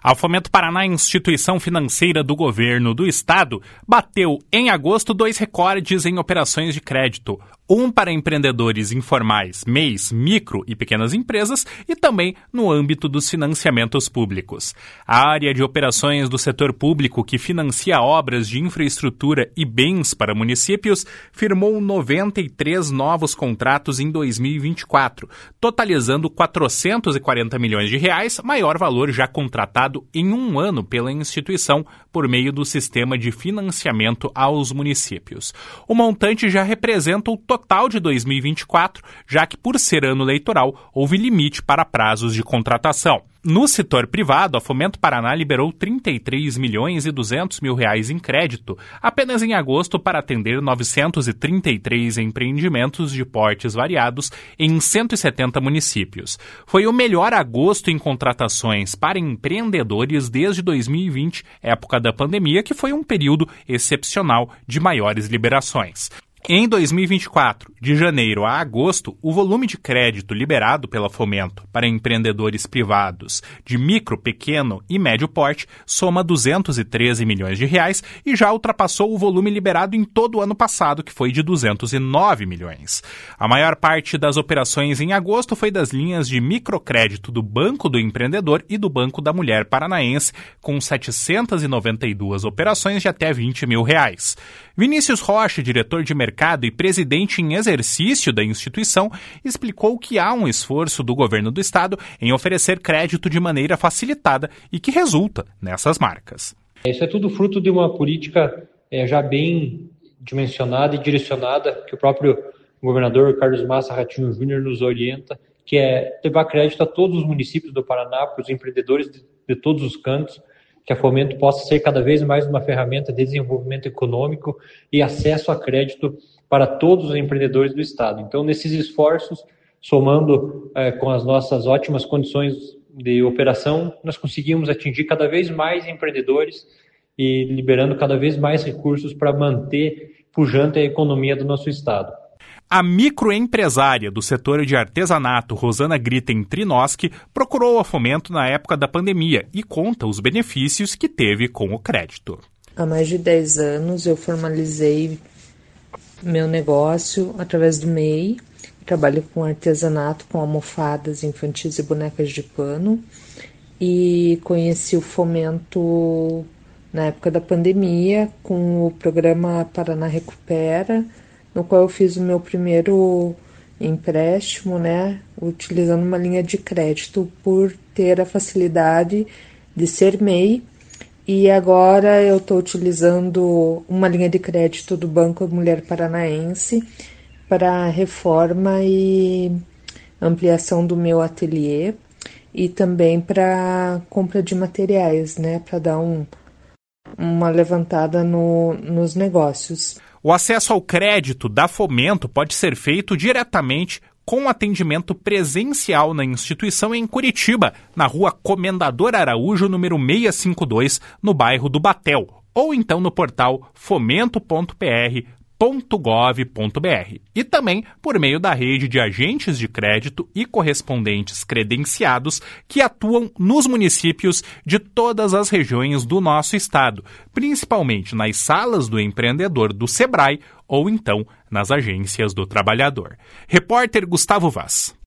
A Fomento Paraná, instituição financeira do governo do estado, bateu em agosto 2 recordes em operações de crédito. Um para empreendedores informais, MEIs, micro e pequenas empresas e também no âmbito dos financiamentos públicos. A área de operações do setor público que financia obras de infraestrutura e bens para municípios firmou 93 novos contratos em 2024, totalizando 440 milhões de reais, maior valor já contratado em um ano pela instituição por meio do sistema de financiamento aos municípios. O montante já representa o total de 2024, já que por ser ano eleitoral, houve limite para prazos de contratação. No setor privado, a Fomento Paraná liberou 33 milhões e 200 mil reais em crédito apenas em agosto para atender 933 empreendimentos de portes variados em 170 municípios. Foi o melhor agosto em contratações para empreendedores desde 2020, época da pandemia, que foi um período excepcional de maiores liberações. Em 2024, de janeiro a agosto, o volume de crédito liberado pela Fomento para empreendedores privados de micro, pequeno e médio porte soma 213 milhões de reais e já ultrapassou o volume liberado em todo o ano passado, que foi de 209 milhões. A maior parte das operações em agosto foi das linhas de microcrédito do Banco do Empreendedor e do Banco da Mulher Paranaense, com 792 operações de até 20 mil reais. Vinícius Rocha, diretor de mercado e presidente em exercício da instituição, explicou que há um esforço do governo do estado em oferecer crédito de maneira facilitada e que resulta nessas marcas. Isso é tudo fruto de uma política já bem dimensionada e direcionada que o próprio governador Carlos Massa Ratinho Júnior nos orienta, que é levar crédito a todos os municípios do Paraná, para os empreendedores de todos os cantos, que a Fomento possa ser cada vez mais uma ferramenta de desenvolvimento econômico e acesso a crédito para todos os empreendedores do estado. Então, nesses esforços, somando com as nossas ótimas condições de operação, nós conseguimos atingir cada vez mais empreendedores e liberando cada vez mais recursos para manter pujante a economia do nosso estado. A microempresária do setor de artesanato, Rosana Gritten Trinoski, procurou a Fomento na época da pandemia e conta os benefícios que teve com o crédito. Há mais de 10 anos eu formalizei meu negócio através do MEI. Trabalho com artesanato, com almofadas infantis e bonecas de pano. E conheci o Fomento na época da pandemia com o programa Paraná Recupera, no qual eu fiz o meu primeiro empréstimo, utilizando uma linha de crédito por ter a facilidade de ser MEI. E agora eu estou utilizando uma linha de crédito do Banco da Mulher Paranaense para reforma e ampliação do meu ateliê e também para compra de materiais, para dar uma levantada nos negócios. O acesso ao crédito da Fomento pode ser feito diretamente com atendimento presencial na instituição em Curitiba, na rua Comendador Araújo, número 652, no bairro do Batel, ou então no portal fomento.pr.gov.br e também por meio da rede de agentes de crédito e correspondentes credenciados que atuam nos municípios de todas as regiões do nosso estado, principalmente nas salas do empreendedor do Sebrae ou então nas agências do trabalhador. Repórter Gustavo Vaz.